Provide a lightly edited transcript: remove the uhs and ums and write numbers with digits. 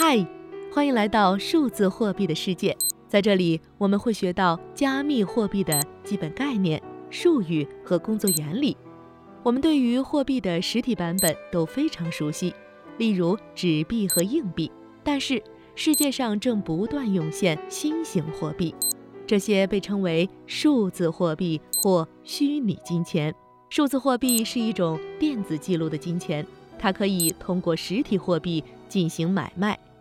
嗨，欢迎来到数字货币的世界。在这里，我们会学到加密货币的基本概念、术语和工作原理。我们对于货币的实体版本都非常熟悉，例如纸币和硬币。但是，世界上正不断涌现新型货币，这些被称为数字货币或虚拟金钱。数字货币是一种电子记录的金钱，它可以通过实体货币进行买卖，